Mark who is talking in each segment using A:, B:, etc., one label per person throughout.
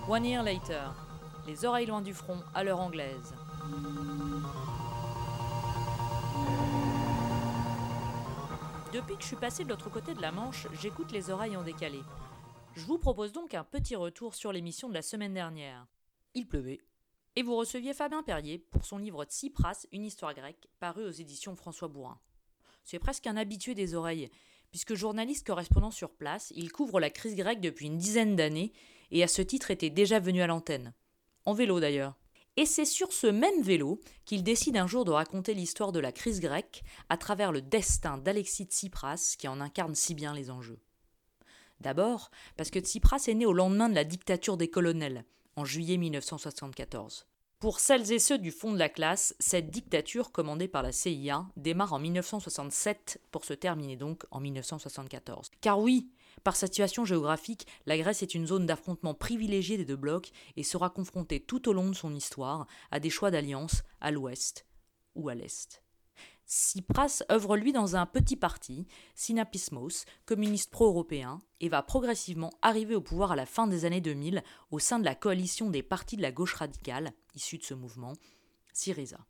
A: One year later, les oreilles loin du front à l'heure anglaise. Depuis que je suis passé de l'autre côté de la Manche, j'écoute les oreilles en décalé. Je vous propose donc un petit retour sur l'émission de la semaine dernière. Il pleuvait. Et vous receviez Fabien Perrier pour son livre Tsipras, une histoire grecque, paru aux éditions François Bourin. C'est presque un habitué des oreilles, puisque journaliste correspondant sur place, il couvre la crise grecque depuis une dizaine d'années et à ce titre était déjà venu à l'antenne. En vélo d'ailleurs. Et c'est sur ce même vélo qu'il décide un jour de raconter l'histoire de la crise grecque à travers le destin d'Alexis Tsipras qui en incarne si bien les enjeux. D'abord, parce que Tsipras est né au lendemain de la dictature des colonels, en juillet 1974. Pour celles et ceux du fond de la classe, cette dictature commandée par la CIA démarre en 1967 pour se terminer donc en 1974. Car oui, par sa situation géographique, la Grèce est une zone d'affrontement privilégiée des deux blocs et sera confrontée tout au long de son histoire à des choix d'alliance à l'ouest ou à l'est. Tsipras œuvre lui dans un petit parti, Synapismos, communiste pro-européen, et va progressivement arriver au pouvoir à la fin des années 2000 au sein de la coalition des partis de la gauche radicale, issue de ce mouvement, Syriza.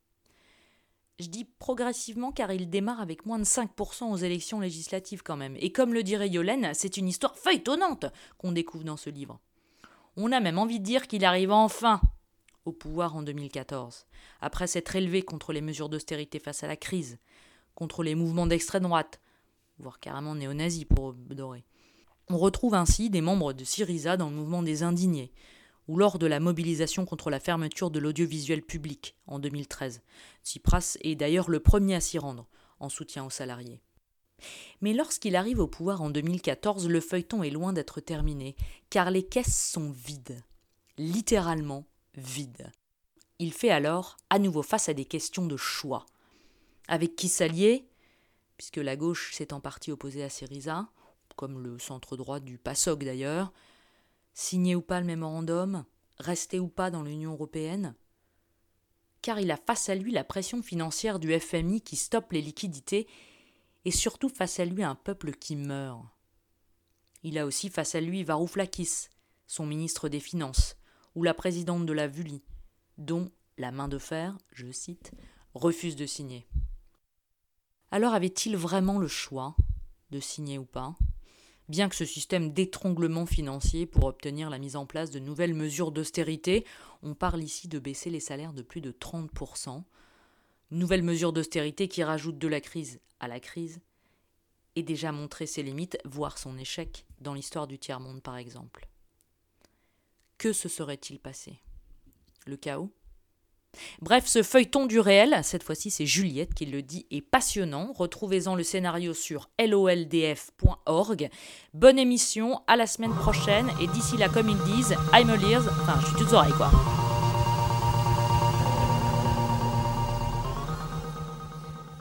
A: Je dis progressivement car il démarre avec moins de 5% aux élections législatives quand même, et comme le dirait Yolène, c'est une histoire feuilletonnante qu'on découvre dans ce livre. On a même envie de dire qu'il arrive enfin au pouvoir en 2014, après s'être élevé contre les mesures d'austérité face à la crise, contre les mouvements d'extrême droite, voire carrément néo-nazis pour Doré. On retrouve ainsi des membres de Syriza dans le mouvement des indignés, ou lors de la mobilisation contre la fermeture de l'audiovisuel public en 2013. Tsipras est d'ailleurs le premier à s'y rendre, en soutien aux salariés. Mais lorsqu'il arrive au pouvoir en 2014, le feuilleton est loin d'être terminé, car les caisses sont vides, littéralement vide. Il fait alors à nouveau face à des questions de choix. Avec qui s'allier, puisque la gauche s'est en partie opposée à Syriza, comme le centre droit du PASOK d'ailleurs, signer ou pas le mémorandum, rester ou pas dans l'Union européenne, car il a face à lui la pression financière du FMI qui stoppe les liquidités et surtout face à lui un peuple qui meurt. Il a aussi face à lui Varoufakis, son ministre des Finances, ou la présidente de la Vuli, dont la main de fer, je cite, refuse de signer. Alors avait-il vraiment le choix de signer ou pas ? Bien que ce système d'étranglement financier pour obtenir la mise en place de nouvelles mesures d'austérité, on parle ici de baisser les salaires de plus de 30%, nouvelles mesures d'austérité qui rajoutent de la crise à la crise, et déjà montré ses limites, voire son échec dans l'histoire du tiers-monde par exemple. Que se serait-il passé ? Le chaos ? Bref, ce feuilleton du réel, cette fois-ci c'est Juliette qui le dit, est passionnant. Retrouvez-en le scénario sur loldf.org. Bonne émission, à la semaine prochaine, et d'ici là, comme ils disent, I'm all ears, enfin je suis toutes oreilles quoi.